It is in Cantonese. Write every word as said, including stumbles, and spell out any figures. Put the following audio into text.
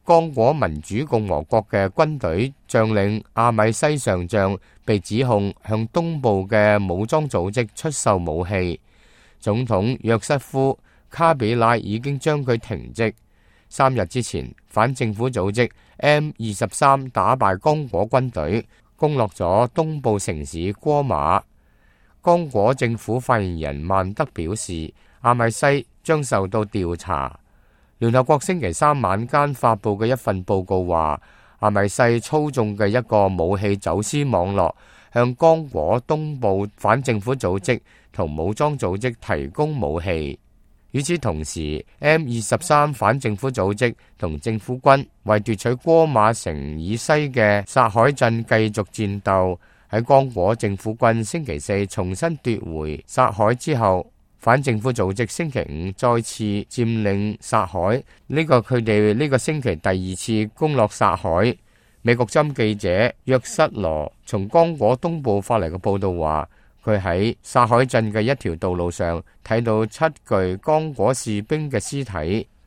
剛果民主共和國嘅軍隊將領阿米西上將被指控向東部嘅武裝組織出售武器，總統約瑟夫卡比拉已經將佢停職。三日之前，反政府組織 M 二十三打敗剛果軍隊，攻落咗東部城市戈馬。剛果政府發言人曼德表示，阿米西將受到調查。聯合國星期三晚間發佈嘅一份報告話，阿米西操縱嘅一個武器走私網絡，向剛果東部反政府組織同武裝組織提供武器。與此同時 ，M 二十三反政府組織同政府軍為奪取戈馬城以西嘅薩海鎮繼續戰鬥。喺剛果政府軍星期四重新奪回薩海之後，反政府組織星期五再次佔領薩海，呢個佢哋呢個星期第二次攻落薩海。美國針記者約瑟羅從剛果東部發嚟嘅報道話，佢喺薩海鎮嘅一條道路上睇到七具剛果士兵嘅屍體。